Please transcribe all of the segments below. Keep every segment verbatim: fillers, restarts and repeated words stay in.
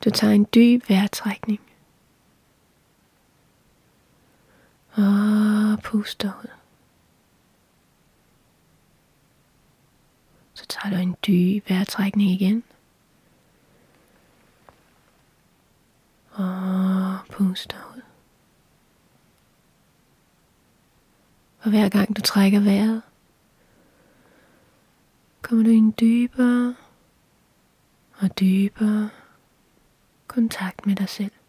Du tager en dyb vejrtrækning. Og puster ud. Så tager du en dyb vejrtrækning igen. Og puster ud. Og hver gang du trækker vejret, kommer du i en dybere og dybere kontakt med dig selv.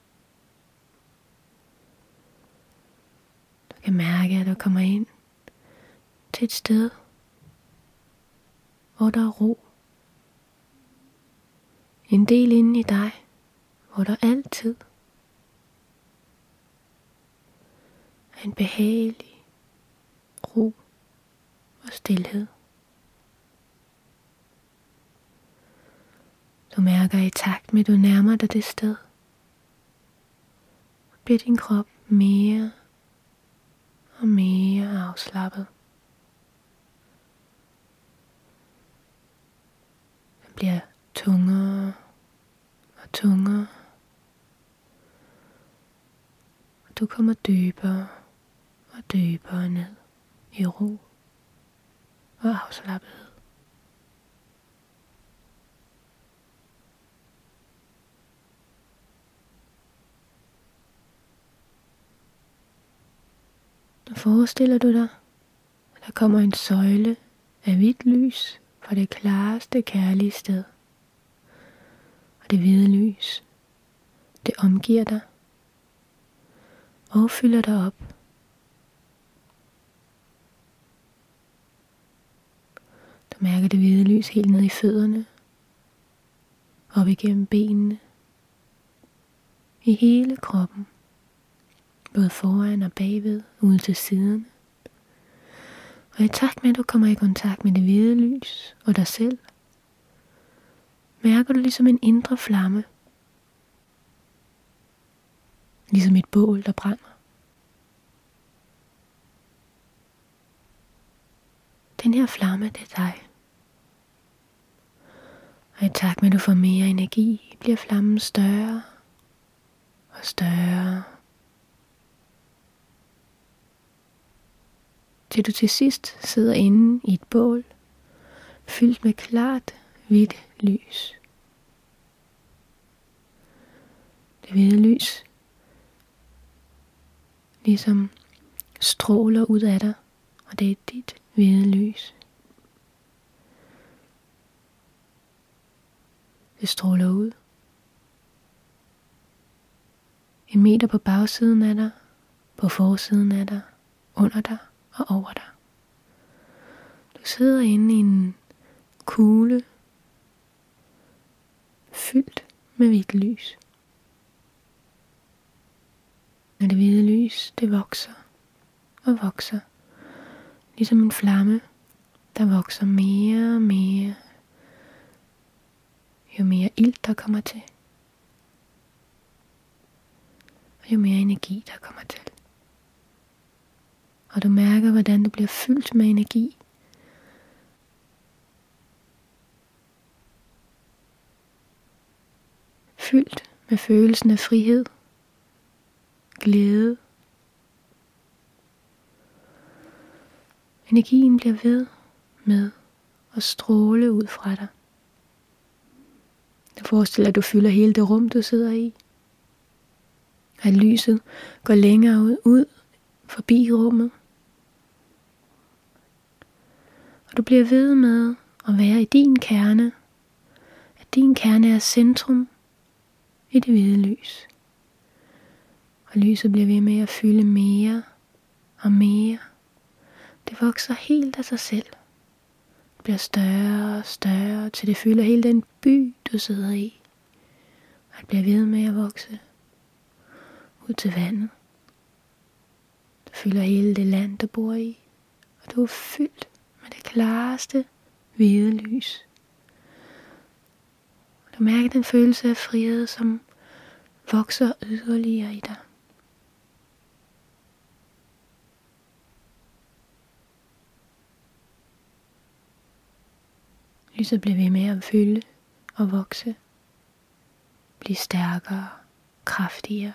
Du kan mærke, at du kommer ind til et sted, hvor der er ro. En del inde i dig, hvor der altid er en behagelig ro og stilhed. Du mærker i takt med, at du nærmer dig det sted, bliver din krop mere og mere afslappet. Den bliver tungere og tungere. Og du kommer dybere og dybere ned i ro og afslappethed. Nu forestiller du dig, at der kommer en søjle af hvidt lys fra det klareste kærlige sted. Og det hvide lys, det omgiver dig og fylder dig op. Du mærker det hvide lys helt ned i fødderne, op igennem benene, i hele kroppen. Både foran og bagved, ude til siden. Og i takt med, at du kommer i kontakt med det hvide lys og dig selv, mærker du ligesom en indre flamme. Ligesom et bål, der brænder. Den her flamme, det er dig. Og i takt med, at du får mere energi, bliver flammen større og større. Til du til sidst sidder inde i et bål, fyldt med klart, hvidt lys. Det hvide lys ligesom stråler ud af dig, og det er dit hvide lys. Det stråler ud. En meter på bagsiden af dig, på forsiden af dig, under dig og over dig. Du sidder inde i en kugle, fyldt med hvidt lys. Og det hvide lys, det vokser og vokser, ligesom en flamme, der vokser mere og mere, jo mere ilt der kommer til, og jo mere energi der kommer til. Og du mærker, hvordan du bliver fyldt med energi. Fyldt med følelsen af frihed, glæde. Energien bliver ved med at stråle ud fra dig. Du forestiller, at du fylder hele det rum, du sidder i. At lyset går længere ud, ud forbi rummet. Og du bliver ved med at være i din kerne. At din kerne er centrum i det hvide lys. Og lyset bliver ved med at fylde mere og mere. Det vokser helt af sig selv. Det bliver større og større, til det fylder hele den by, du sidder i. Og det bliver ved med at vokse ud til vandet. Det fylder hele det land, du bor i. Og du er fyldt med det klareste hvide lys. Og du mærker den følelse af frihed, som vokser yderligere i dig. Lyset bliver ved med at fylde og vokse. blive stærkere, kraftigere.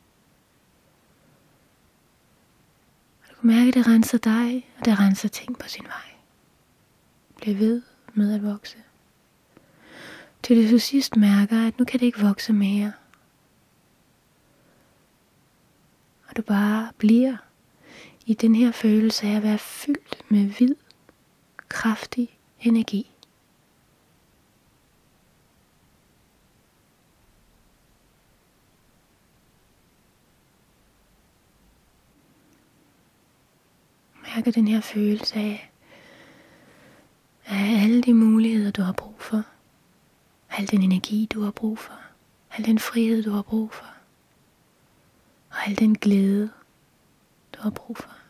Og du kan mærke, at det renser dig, og det renser ting på sin vej. Bliv ved med at vokse. Til du til sidst mærker, at nu kan det ikke vokse mere. Og du bare bliver i den her følelse af at være fyldt med hvid, kraftig energi. Mærker den her følelse af, af alle de muligheder, du har brug for. Al den energi, du har brug for. Al den frihed, du har brug for. Og al den glæde, du har brug for.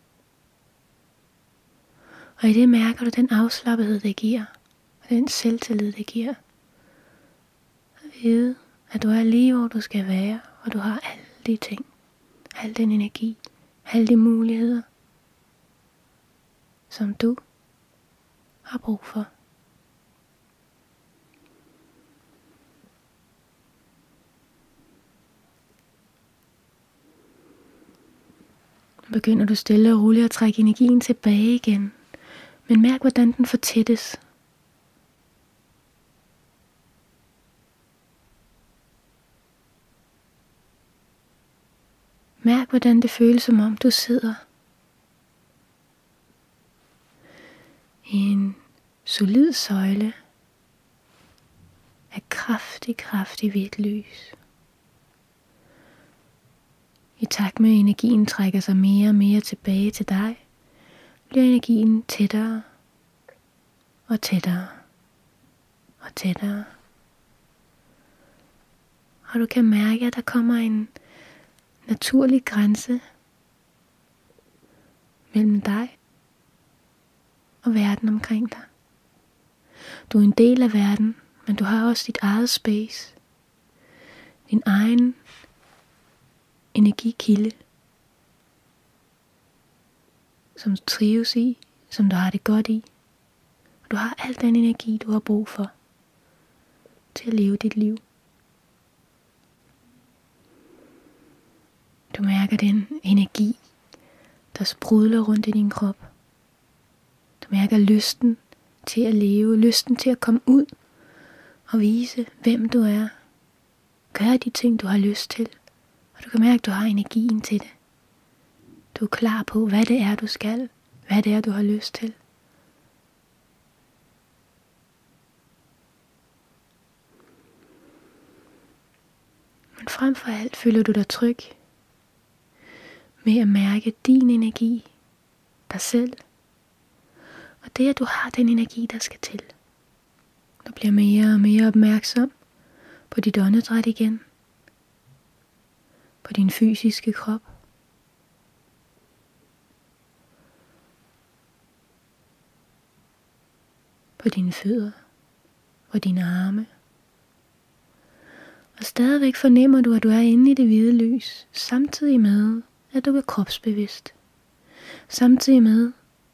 Og i det mærker du den afslappethed, det giver. Og den selvtillid, det giver. At vide, at du er lige, hvor du skal være. Og du har alle de ting. Al den energi. Alle de muligheder. Som du har brug for. Nu begynder du stille og roligt at trække energien tilbage igen. Men mærk, hvordan den fortættes. Mærk, hvordan det føles, som om du sidder i en solid søjle af kraftig, kraftig hvidt lys. I takt med at energien trækker sig mere og mere tilbage til dig, bliver energien tættere og tættere og tættere. Og du kan mærke, at der kommer en naturlig grænse mellem dig og verden omkring dig. Du er en del af verden, men du har også dit eget space. Din egen energikilde, som du trives i, som du har det godt i. Og du har al den energi, du har brug for til at leve dit liv. Du mærker den energi, der sprudler rundt i din krop. Du mærker lysten til at leve, lysten til at komme ud og vise, hvem du er. Gør de ting, du har lyst til. Og du kan mærke, at du har energien til det. Du er klar på, hvad det er, du skal. Hvad det er, du har lyst til. Men frem for alt føler du dig tryg med at mærke din energi, dig selv. Og det, at du har den energi, der skal til. Du bliver mere og mere opmærksom på dit åndedræt igen. På din fysiske krop. På dine fødder. På dine arme. Og stadigvæk fornemmer du, at du er inde i det hvide lys. Samtidig med, at du er kropsbevidst. Samtidig med,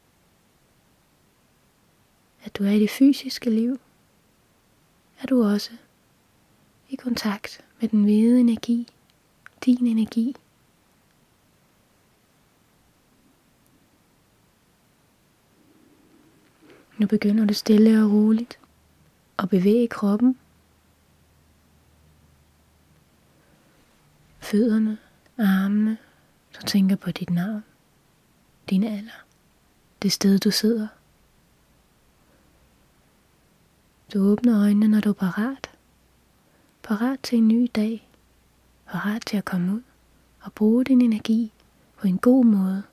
at du er i det fysiske liv. Er du også i kontakt med den hvide energi. Din energi. Nu begynder du stille og roligt at bevæge kroppen. Fødderne, armene. Du tænker på dit navn, din alder, det sted du sidder. Du åbner øjnene, når du er parat. Parat til en ny dag. Parat til at komme ud og bruge din energi på en god måde.